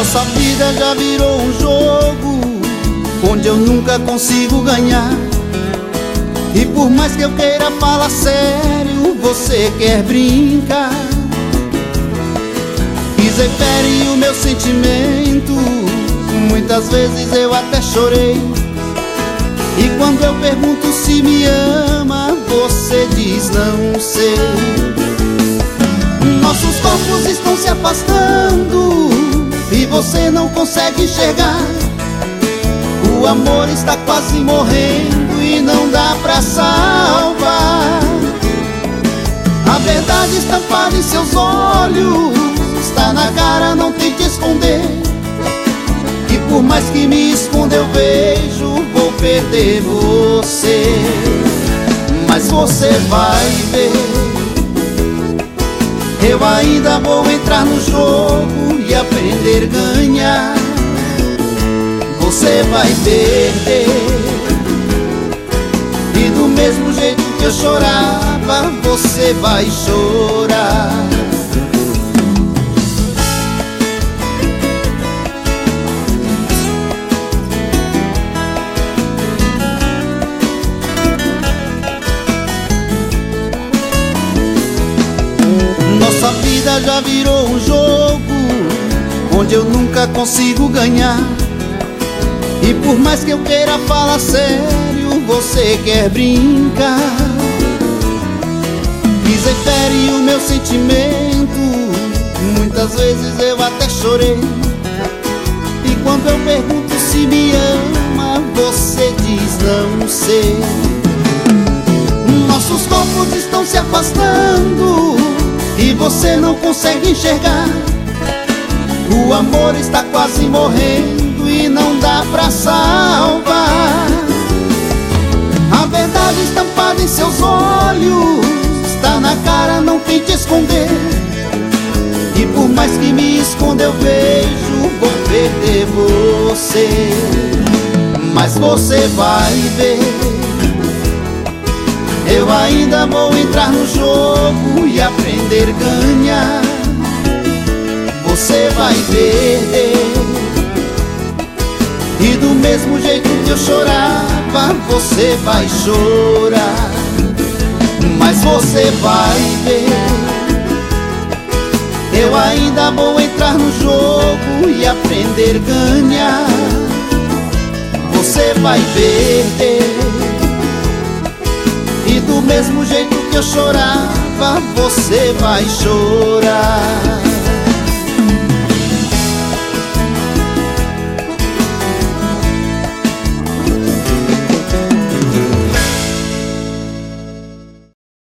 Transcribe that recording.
Nossa vida já virou um jogo onde eu nunca consigo ganhar. E por mais que eu queira falar sério, você quer brincar. Quiser ferir o meu sentimento, muitas vezes eu até chorei. E quando eu pergunto se me ama, você diz não sei. Nossos corpos estão se afastando e você não consegue enxergar. O amor está quase morrendo e não dá pra salvar. A verdade estampada em seus olhos está na cara, não tente esconder. E por mais que me esconda eu vejo, vou perder você. Mas você vai ver, eu ainda vou entrar no jogo e aprender a ganhar. Você vai perder, e do mesmo jeito que eu chorava, você vai chorar. Nossa vida já virou um jogo onde eu nunca consigo ganhar. E por mais que eu queira falar sério, você quer brincar. Quiser ferir o meu sentimento, muitas vezes eu até chorei. E quando eu pergunto se me ama, você diz não sei. Nossos corpos estão se afastando e você não consegue enxergar. O amor está quase morrendo e não dá pra salvar. A verdade estampada em seus olhos está na cara, não tente esconder. E por mais que me esconda eu vejo, vou perder você. Mas você vai ver, eu ainda vou entrar no jogo e aprender a ganhar. Você vai perder, e do mesmo jeito que eu chorava, você vai chorar. Mas você vai ver, eu ainda vou entrar no jogo e aprender a ganhar. Você vai perder, e do mesmo jeito que eu chorava, você vai chorar.